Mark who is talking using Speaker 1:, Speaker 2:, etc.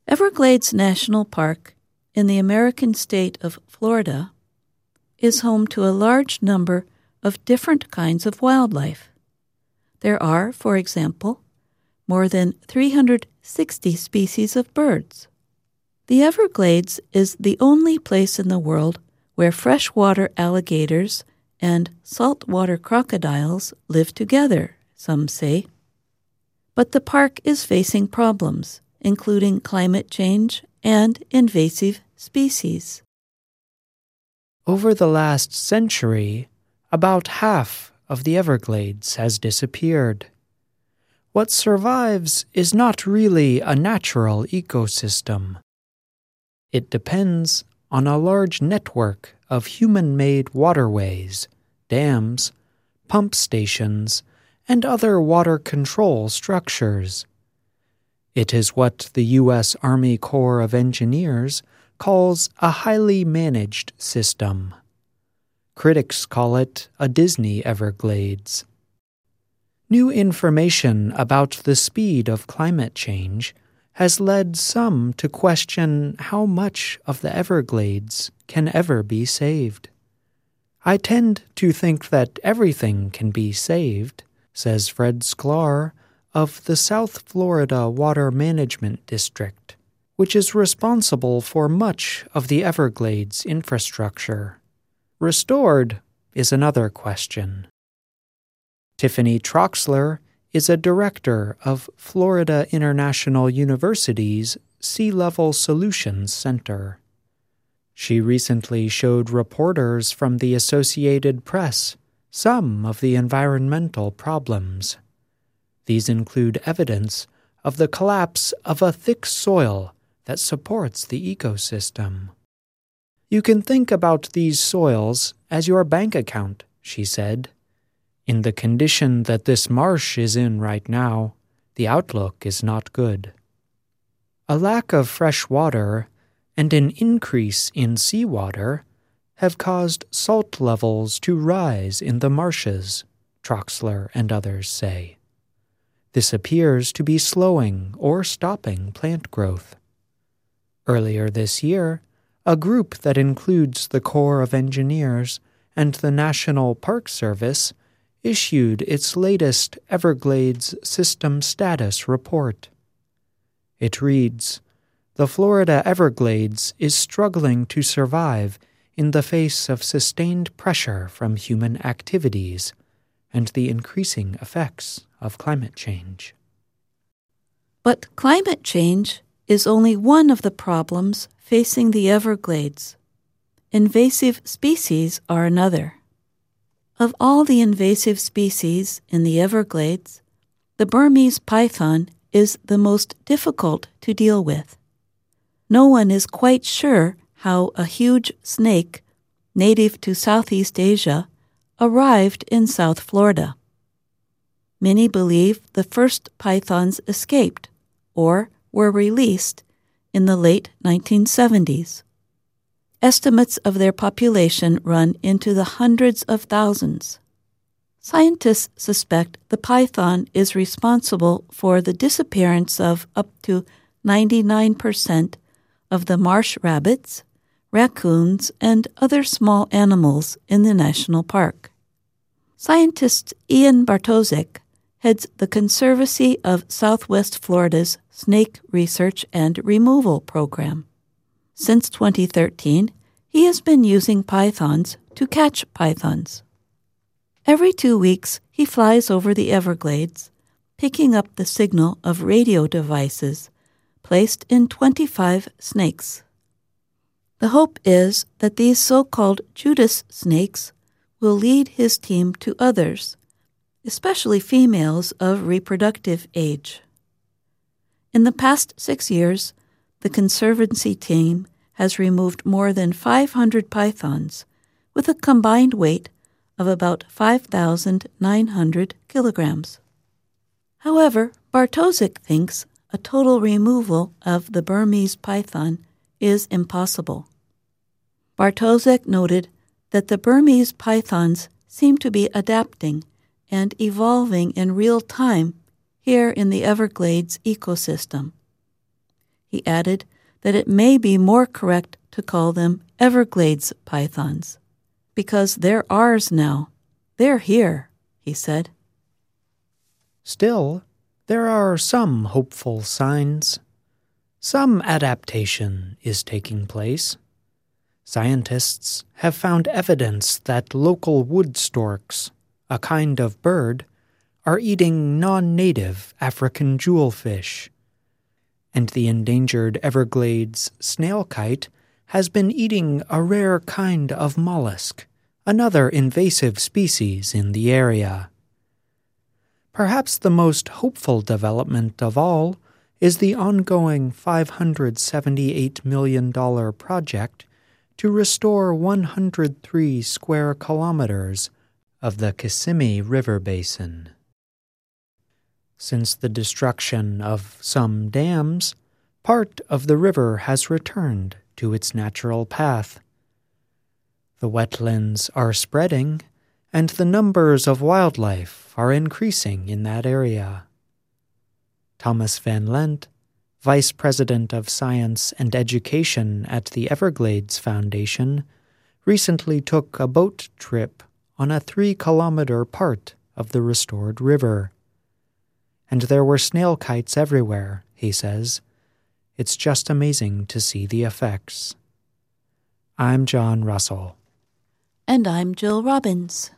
Speaker 1: Everglades National Park in the American state of Florida is home to a large number of different kinds of wildlife. There are, for example, more than 360 species of birds. The Everglades is the only place in the world where freshwater alligators and saltwater crocodiles live together, some say. But the park is facing problems, including climate change and invasive species.
Speaker 2: Over the last century, about half of the Everglades has disappeared. What survives is not really a natural ecosystem. It depends on a large network of human-made waterways, dams, pump stations, and other water control structures. It is what the U.S. Army Corps of Engineers calls a highly managed system. Critics call it a Disney Everglades. New information about the speed of climate change has led some to question how much of the Everglades can ever be saved. I tend to think that everything can be saved, says Fred Sklar of the South Florida Water Management District, which is responsible for much of the Everglades infrastructure. Restored is another question. Tiffany Troxler is a director of Florida International University's Sea Level Solutions Center. She recently showed reporters from the Associated Press some of the environmental problems. These include evidence of the collapse of a thick soil that supports the ecosystem. You can think about these soils as your bank account, she said. In the condition that this marsh is in right now, the outlook is not good. A lack of fresh water and an increase in seawater have caused salt levels to rise in the marshes, Troxler and others say. This appears to be slowing or stopping plant growth. Earlier this year, a group that includes the Corps of Engineers and the National Park Service issued its latest Everglades System Status Report. It reads, "The Florida Everglades is struggling to survive in the face of sustained pressure from human activities and the increasing effects of climate change."
Speaker 1: But climate change is only one of the problems facing the Everglades. Invasive species are another. Of all the invasive species in the Everglades, the Burmese python is the most difficult to deal with. No one is quite sure how a huge snake, native to Southeast Asia, arrived in South Florida. Many believe the first pythons escaped or were released in the late 1970s. Estimates of their population run into the hundreds of thousands. Scientists suspect the python is responsible for the disappearance of up to 99% of the marsh rabbits, raccoons, and other small animals in the national park. Scientist Ian Bartosek heads the Conservancy of Southwest Florida's Snake Research and Removal Program. Since 2013, he has been using pythons to catch pythons. Every 2 weeks, he flies over the Everglades, picking up the signal of radio devices placed in 25 snakes. The hope is that these so-called Judas snakes will lead his team to others, especially females of reproductive age. In the past 6 years, the Conservancy team has removed more than 500 pythons with a combined weight of about 5,900 kilograms. However, Bartosek thinks a total removal of the Burmese python is impossible. Bartosek noted that the Burmese pythons seem to be adapting and evolving in real time here in the Everglades ecosystem. He added that it may be more correct to call them Everglades pythons, because they're ours now. They're here, he said.
Speaker 2: Still, there are some hopeful signs. Some adaptation is taking place. Scientists have found evidence that local wood storks, a kind of bird, are eating non-native African jewelfish. And the endangered Everglades snailkite has been eating a rare kind of mollusk, another invasive species in the area. Perhaps the most hopeful development of all is the ongoing $578 million project to restore 103 square kilometers of the Kissimmee River Basin. Since the destruction of some dams, part of the river has returned to its natural path. The wetlands are spreading, and the numbers of wildlife are increasing in that area. Thomas Van Lent, Vice President of Science and Education at the Everglades Foundation, recently took a boat trip on a 3-kilometer part of the restored river. And there were snail kites everywhere, he says. It's just amazing to see the effects. I'm John Russell.
Speaker 1: And I'm Jill Robbins.